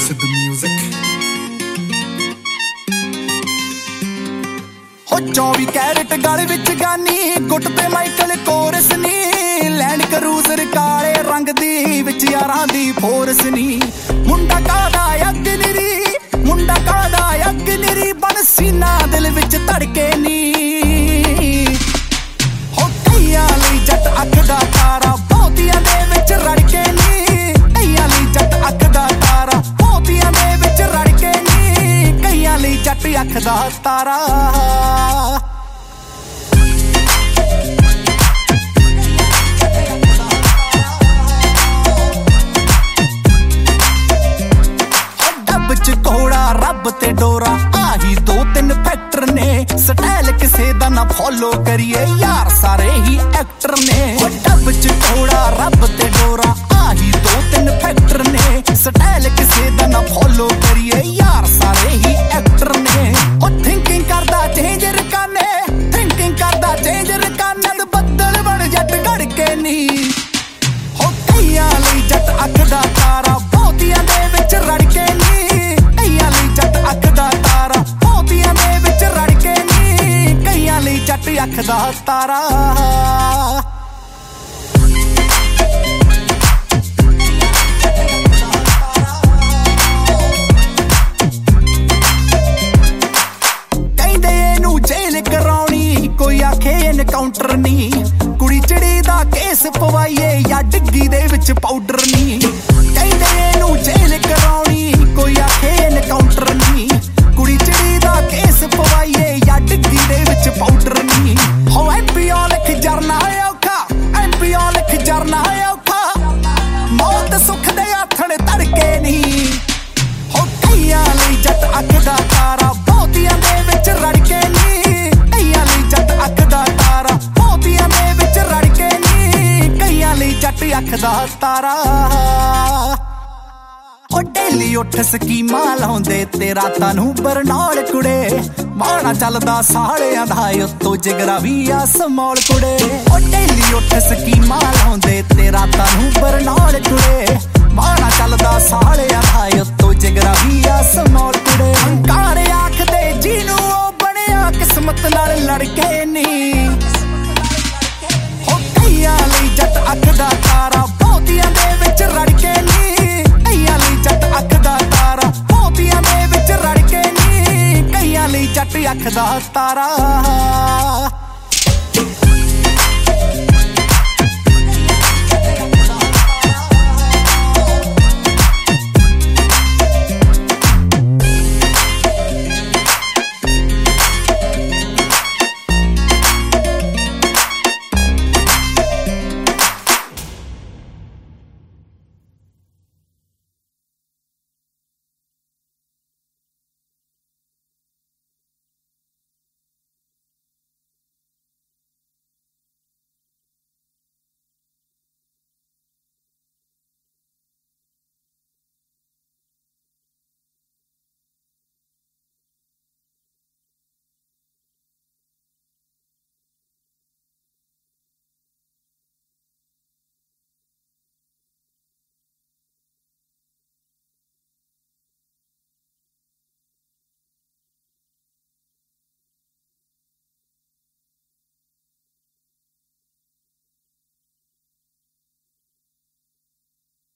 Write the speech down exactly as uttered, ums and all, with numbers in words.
Siddhu Music। हो चौबी carat गल विच गानी गुट ते माइकल कोरस नी लैंड क्रूजर काले रंग दी विच यारां दी फोर्स नी मुंडा कादा अग्निरी मुंडा कादा अग्निरी बन सीना दिल विच धड़के नी हो कईयां लई जट अख दा तारा बहुतियां दे विच रड़के नी कईयां लई जट अख दा तारा बहुतियां दे विच रड़के नी कईयां लई जट अख दा तारा घोड़ा रब ते डोरा आही दो तीन फैक्टर ने स्टाइल किसे दा ना फॉलो करिए यार सारे ही एक्टर ने डब च घोड़ा रब ते डोरा आही दो तीन फैक्टर ने स्टाइल किसे दा ना फॉलो करिए यार सारे ही एक्टर ने ओ थिंकिंग करदा चेंजर काने थिंकिंग करदा चेंजर काने ते बदल बन जट घड़के नी हो कईयां लई जट अख दा तारा बहुतियां दे विच रड़के नी अख दा तारा कहंदे इनू जेल कराउणी कोई आखे एनकाउंटर नी कुड़ी चिड़ी दा केस पवाईए या डिग्गी दे विच पाउडर नी कहंदे इनू जेल कराउणी कोई आखे एनकाउंटर नी कुड़ी चिड़ी दा केस पवाईए या डिग्गी दे विच पाउडर नी हो एमपी लिख जरना औखा एमपी लिख जरना औखा मौत सुख दे आथण धड़के नी हो कईयां लई जट अख दा तारा बहुतियां दे विच रड़के नी कईयां लई जट अख दा तारा बहुतियां दे विच रड़के नी कईयां लई जट अख दा तारा ओ डेली उठ स्कीमां लाउंदे ते रातां नूं बरनौल कुड़े माड़ा चलदा सालियां दा उत्तों जिगरा वी आ समौल कुड़े ओ डेली उठ स्कीमां लाउंदे ते रातां नूं बरनौल कुड़े माड़ा चलदा सालियां दा उत्तों जिगरा वी आ समौल कुड़े हंकार आखदे जीनू ओ बणिया किस्मत नाल लड़के नी हो कईयां लई जट अख दा तारा बहुतियां दे विच रड़के नी कईयां लई जट अख दा तारा बहुतियां दे विच रड़के नी कईयां लई जट अख दा तारा।